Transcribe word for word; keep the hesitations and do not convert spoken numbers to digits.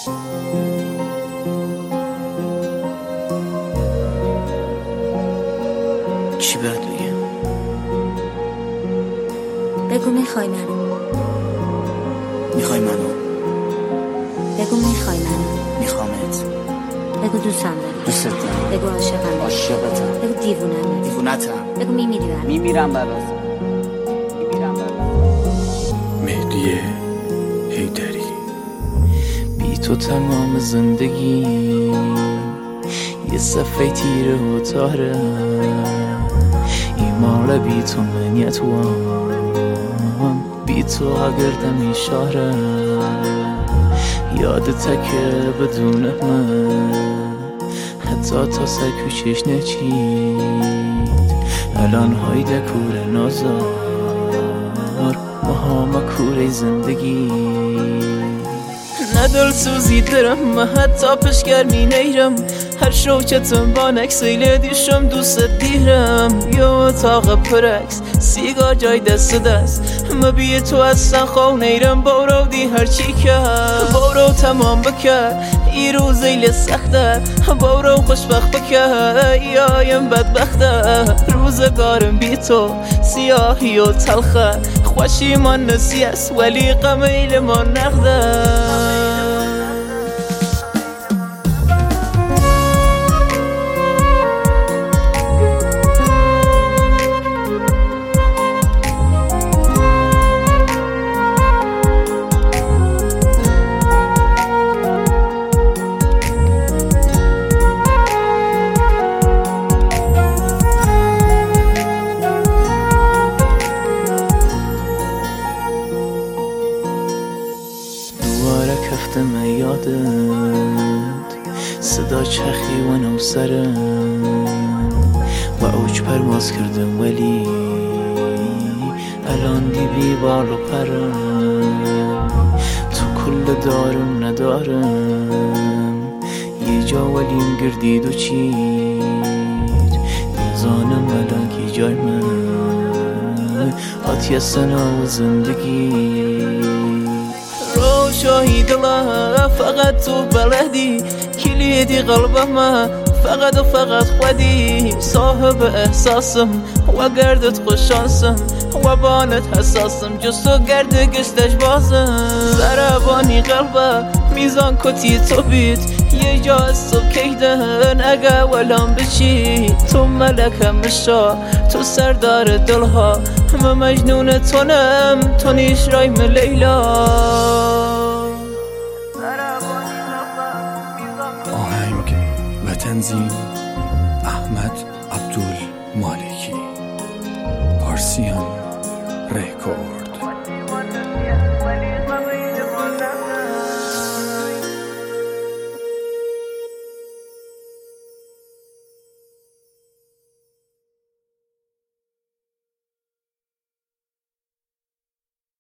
چی باید بگم؟ بگو میخوای منو. میخوای منو؟ بگو میخوای منو. میخوامت. بگو دوستم داری. دوست دارم. بگو عاشقم. عاشقتم. بگو دیوونم. دیوونتم. بگو میمیری برام. میمیرم برات. میمیرم برات. مهدی حیدری. بی تو تمام زندگی یه صفحه تیره و تاره، ایمان بی تو منیت وام، بی تو اگردم اشاره، یادت که بدون من حتی تا سکوچش نچید، الان های دکور نازار ماها کوره زندگی. ندل سوزی درم ما حتی پشگرمی نیرم، هر شوکتم با نکسیل دیشم دوست دیرم، یا اتاق پرکس سیگار جای دست دست، ما بی تو اصلا خواه نیرم، بارو دی هر چی کرد بارو تمام بکر ای روز ایل سخته، بارو خوشبخت بکر یایم بدبخته، روزگارم بی تو سیاهی و تلخه، خوشی من نسی است ولی قمیل من نقده. دوباره کفتم یادت صدا چرخی و نو سرم و اوج پرواز کردم، ولی الان دی بی بال و پرم، تو کل دارم ندارم یه جا ولیم گردید و چید، نزانم الان کی جای من آتی سنا و زندگی. شاهی دلم فقط تو بلدی، کلیدی قلبم فقط و فقط خودی، صاحب احساسم و گردت خوششانسم و بانت حساسم، جز تو گرد گشتش بازم، ضربانی قلبه میزان کتی تو بید، یه جا از تو کیدن اگه ولام بچی، تو ملکم بشا تو سردار دلها، من مجنون تونم تو نیش رایم لیلا. آهنگ و تنظیم احمد عبدالمالکی، پارسیان رکورد.